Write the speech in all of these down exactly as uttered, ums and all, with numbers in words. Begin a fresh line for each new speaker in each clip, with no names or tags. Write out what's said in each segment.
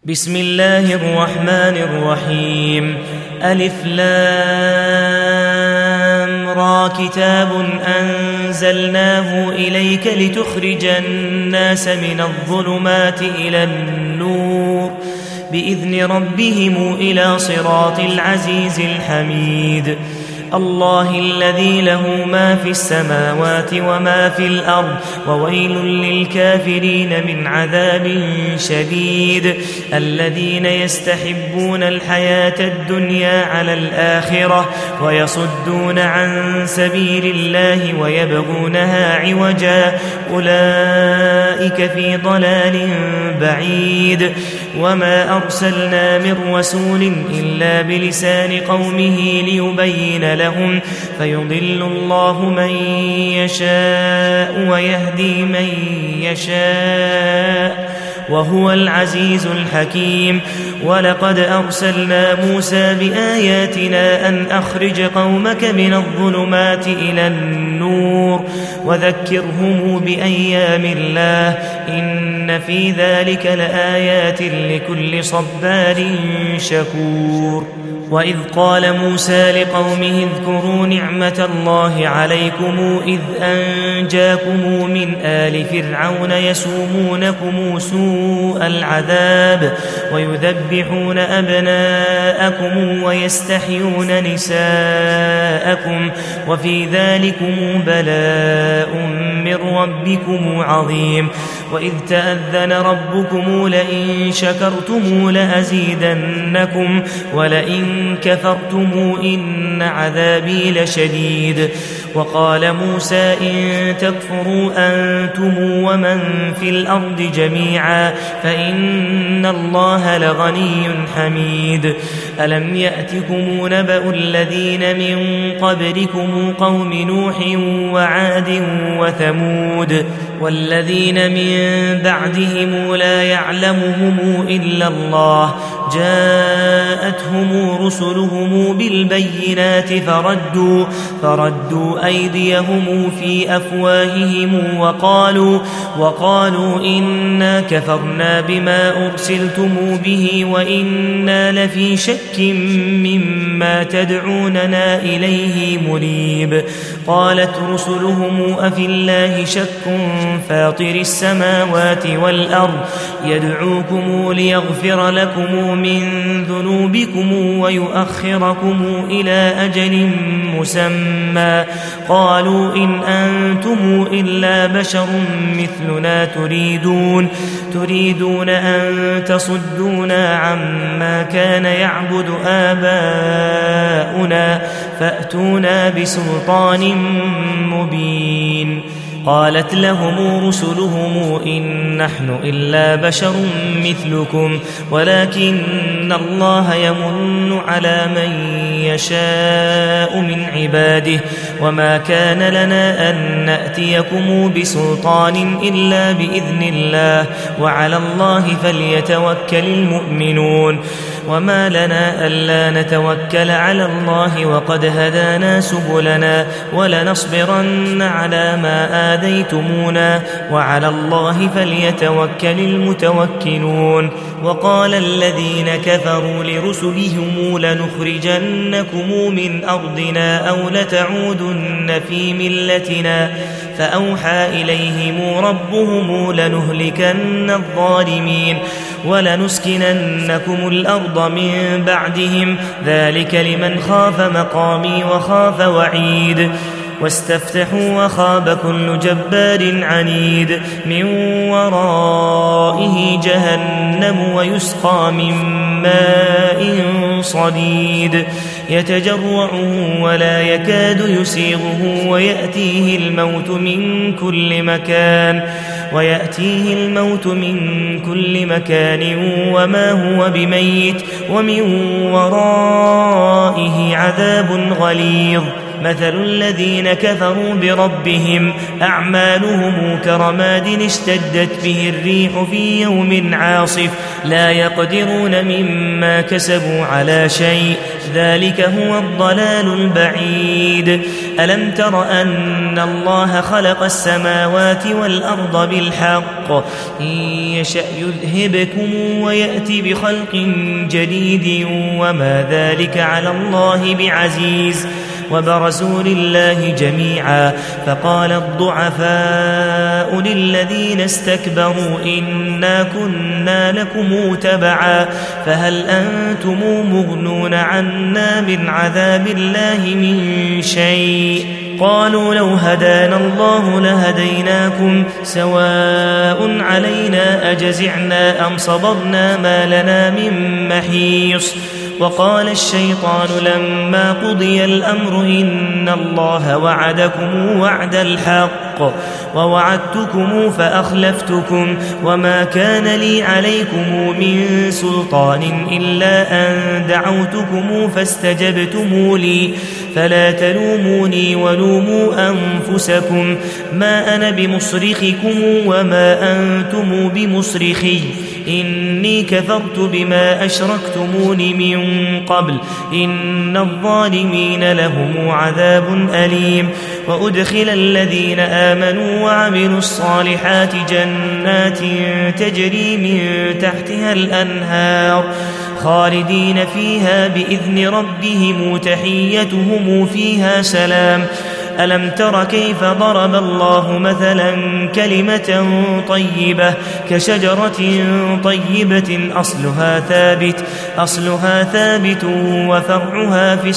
بسم الله الرحمن الرحيم. ألف لام را كتاب أنزلناه إليك لتخرج الناس من الظلمات إلى النور بإذن ربهم إلى صراط العزيز الحميد. الله الذي له ما في السماوات وما في الأرض وويل للكافرين من عذاب شديد. الذين يستحبون الحياة الدنيا على الآخرة ويصدون عن سبيل الله ويبغونها عوجا أولئك في ضلال بعيد. وما أرسلنا من رسول إلا بلسان قومه ليبين لهم فيضل الله من يشاء ويهدي من يشاء وهو العزيز الحكيم. ولقد أرسلنا موسى بآياتنا أن أخرج قومك من الظلمات إلى النور وذكرهم بأيام الله إن في ذلك لآيات لكل صبار شكور. وإذ قال موسى لقومه اذكروا نعمة الله عليكم إذ أنجاكم من آل فرعون يسومونكم سوء العذاب ويذبحون أبناءكم ويستحيون نساءكم وفي ذلكم بلاء من ربكم عظيم. وإذ تأذن ربكم لئن شكرتم لأزيدنكم ولئن كفرتم إن عذابي لشديد. وقال موسى إن تكفروا أنتم ومن في الأرض جميعا فإن الله لغني حميد. ألم يأتكم نبأ الذين من قبلكم قوم نوح وعاد وثمود والذين من بعدهم لا يعلمهم إلا الله جاءتهم رسلهم بالبينات فردوا, فردوا أيديهم في أفواههم وقالوا, وقالوا إنا كفرنا بما أرسلتم به وإنا لفي شك مما تدعوننا إليه مريب. قالت رسلهم أفي الله شك فاطر السماوات والأرض يدعوكم ليغفر لكم من ذنوبكم ويؤخركم إلى أجل مسمى قالوا إن أنتم إلا بشر مثلنا تريدون, تريدون أن تصدونا عما كان يعبد آباؤنا فأتونا بسلطان مبين. قالت لهم رسلهم إن نحن إلا بشر مثلكم ولكن الله يمن على من يشاء من عباده وما كان لنا أن نأتيكم بسلطان إلا بإذن الله وعلى الله فليتوكل المؤمنون. وما لنا ألا نتوكل على الله وقد هدانا سبلنا ولنصبرن على ما آذيتمونا وعلى الله فليتوكل المتوكلون. وقال الذين كفروا لرسلهم لنخرجنكم من أرضنا أو لتعودن في ملتنا فأوحى إليهم ربهم لنهلكن الظالمين ولنسكننكم الأرض من بعدهم ذلك لمن خاف مقامي وخاف وعيد. واستفتحوا وخاب كل جبار عنيد من ورائه جهنم ويسقى من ماء صديد يتجرعه ولا يكاد يسيغه ويأتيه الموت من كل مكان ويأتيه الموت من كل مكان وما هو بميت ومن ورائه عذاب غليظ. مثل الذين كفروا بربهم أعمالهم كرماد اشتدت به الريح في يوم عاصف لا يقدرون مما كسبوا على شيء ذلك هو الضلال البعيد. ألم تر أن الله خلق السماوات والأرض بالحق إن يشأ يذهبكم ويأتي بخلق جديد وما ذلك على الله بعزيز. وبرزوا لله جميعا فقال الضعفاء للذين استكبروا إنا كنا لكم تبعا فهل أنتم مغنون عنا من عذاب الله من شيء قالوا لو هدانا الله لهديناكم سواء علينا أجزعنا أم صبرنا ما لنا من محيص. وقال الشيطان لما قضي الأمر إن الله وعدكم وعد الحق ووعدتكم فأخلفتكم وما كان لي عليكم من سلطان إلا أن دعوتكم فاستجبتم لي فلا تلوموني ولوموا أنفسكم ما أنا بمصرخكم وما أنتم بمصرخي إني كفرت بما أشركتمون من قبل إن الظالمين لهم عذاب أليم. وأدخل الذين آمنوا وعملوا الصالحات جنات تجري من تحتها الأنهار خالدين فيها بإذن ربهم تحيتهم فيها سلام. ألم تر كيف ضرب الله مثلا كلمة طيبة كشجرة طيبة أصلها ثابت أصلها ثابت وفرعها في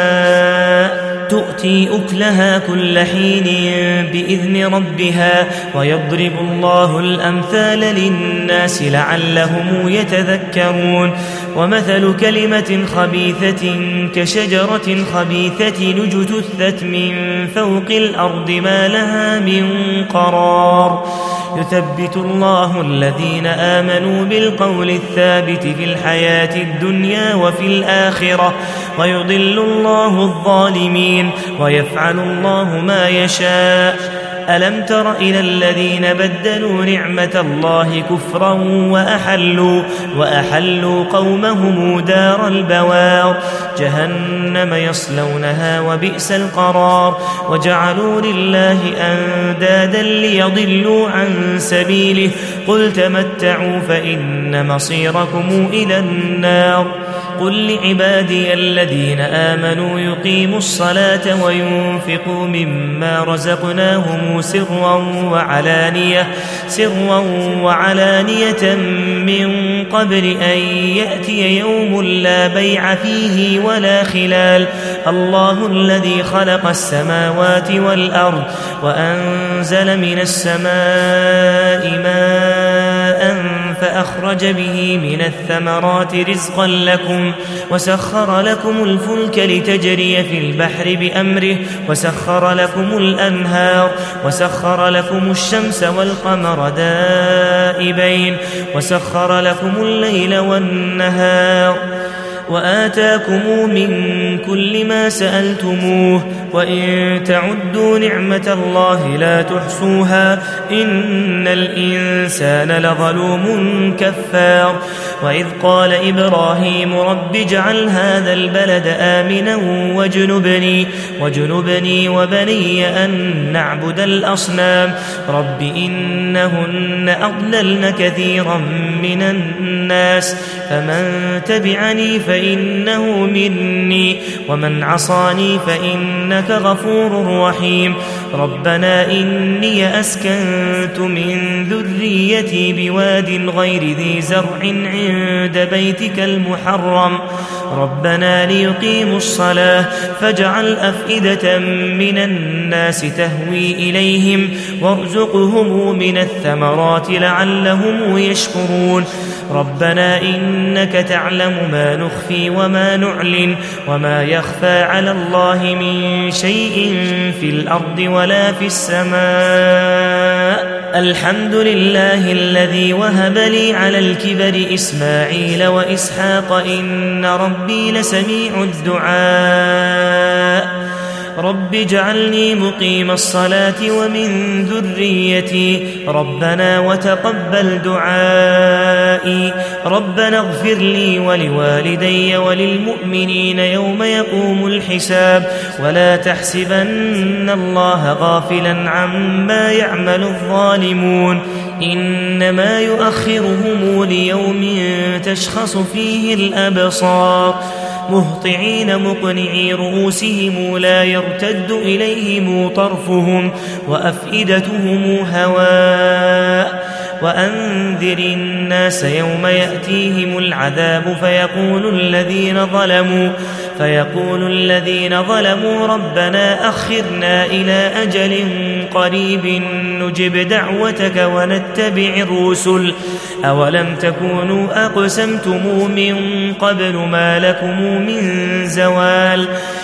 السماء تؤتي أكلها كل حين بإذن ربها ويضرب الله الأمثال للناس لعلهم يتذكرون. ومثل كلمة خبيثة كشجرة خبيثة اجتثت من فوق الأرض ما لها من قرار يثبت الله الذين آمنوا بالقول الثابت في الحياة الدنيا وفي الآخرة ويضل الله الظالمين ويفعل الله ما يشاء. ألم تر إلى الذين بدلوا نعمة الله كفرا وأحلوا, وأحلوا قومهم دار البوار جهنم يصلونها وبئس القرار وجعلوا لله أندادا ليضلوا عن سبيله قل تمتعوا فإن مصيركم إلى النار. قل لعبادي الذين آمنوا يقيموا الصلاة وينفقوا مما رزقناهم سرا وعلانية, سرا وعلانية من قبل أن يأتي يوم لا بيع فيه ولا خلال. الله الذي خلق السماوات والأرض وأنزل من السماء ماء فأخرج به من الثمرات رزقا لكم وسخر لكم الفلك لتجري في البحر بأمره وسخر لكم الأنهار وسخر لكم الشمس والقمر دائبين وسخر لكم الليل والنهار وآتاكم من كل ما سألتموه وإن تعدوا نعمة الله لا تحصوها إن الإنسان لظلوم كفار. وإذ قال إبراهيم رب اجعل هذا البلد آمنا واجنبني, واجنبني وبني أن نعبد الأصنام رب إنهن أضللن كثيرا من الناس فمن تبعني فإنه مني ومن عصاني فإنك غفور رحيم. ربنا إني أسكنت من ذريتي بواد غير ذي زرع عند بيتك المحرم ربنا ليقيموا الصلاة فاجعل أفئدة من الناس تهوي إليهم وارزقهم من الثمرات لعلهم يشكرون. ربنا إنك تعلم ما نخفي وما نعلن وما يخفى على الله من شيء في الأرض ولا في السماء. الحمد لله الذي وهب لي على الكبر إسماعيل وإسحاق إن ربي لسميع الدعاء. رب اجعلني مقيم الصلاة ومن ذريتي ربنا وتقبل دعائي ربنا اغفر لي ولوالدي وللمؤمنين يوم يقوم الحساب ولا تحسبن الله غافلا عما يعمل الظالمون إنما يؤخرهم ليوم تشخص فيه الأبصار مهطعين مقنعي رؤوسهم لا يرتد إليهم طرفهم وأفئدتهم هواء وأنذر الناس يوم يأتيهم العذاب فيقول الذين ظلموا فيقول الذين ظلموا ربنا أخرنا إلى أجل قريب نجب دعوتك ونتبع الرسل أولم تكونوا أقسمتم من قبل ما لكم من زوال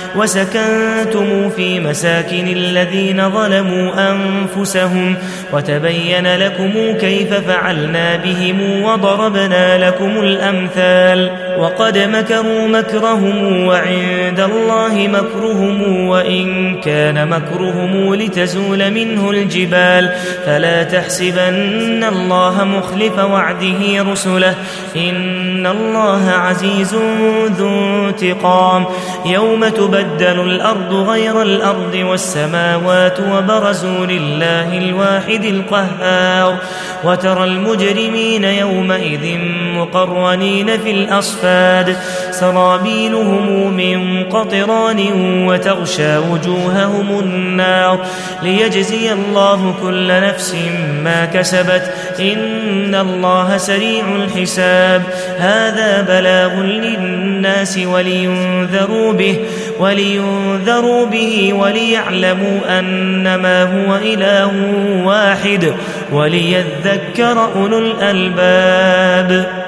وسكنتم في مساكن الذين ظلموا أنفسهم وتبين لكم كيف فعلنا بهم وضربنا لكم الأمثال وقد مكروا مكرهم وعند الله مكرهم وإن كان مكرهم لتزول منه الجبال فلا تحسبن الله مخلف وعده رسله إن الله عزيز ذو انتقام يوم تبدل الأرض غير الأرض والسماوات وبرزوا لله الواحد القهار وترى المجرمين يومئذ مقرنين في الأصفاد سرابيلهم من قطران وتغشى وجوههم النار ليجزي الله كل نفس ما كسبت إن الله سريع الحساب هذا بلاغ للناس ولينذروا به ولينذروا به وليعلموا أنما هو إله واحد وليذكر أولو الألباب.